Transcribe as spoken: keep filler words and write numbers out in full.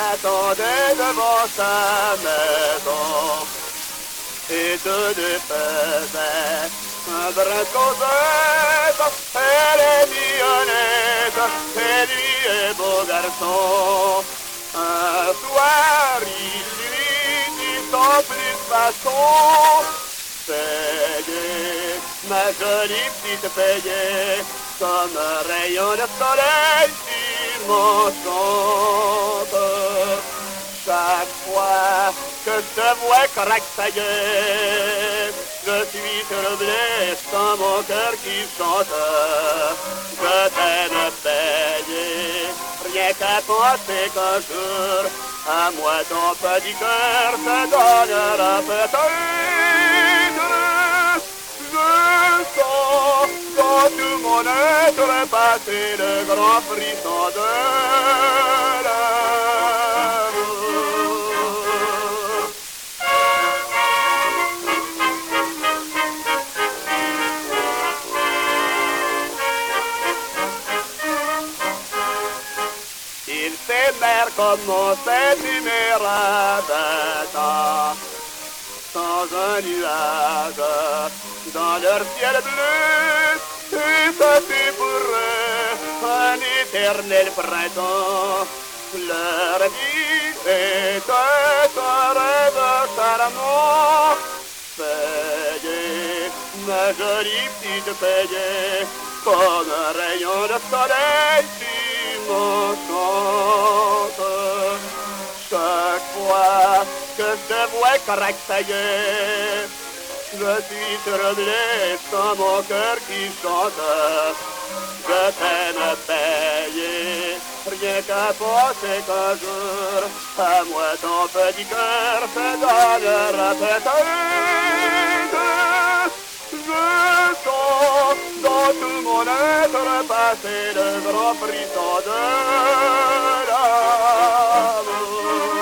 attendait devant sa maison et te défaisait un brin de causette. Elle est mignonnette et lui est beau garçon. Un soir il lui dit sans plus façon: payez, ma jolie petite, payez, comme un rayon de soleil tu m'enchantes. Chaque fois que je te vois craquer, je suis troublé sans mon cœur qui chante. Je t'aime payer, rien qu'à penser qu'un jour, à moi ton petit cœur te donnera peut-être. Je sens dans tout mon être passer le grand frisson de l'amour. Il s'émère comme on sait à vingt ans, sans un nuage dans leur ciel bleu, et ça fut pour eux un éternel printemps. Leur vie est un rêve charmant. Payez, ma jolie petite, payez, comme un rayon de soleil tu m'enchantes. Chaque fois que je te vois craquer, je suis troublé sans mon cœur qui chante. Je t'aime payer, rien qu'à penser qu'un jour, à moi ton petit cœur se donnera peut-être. Je sens dans tout mon être passer le grand frisson de l'amour.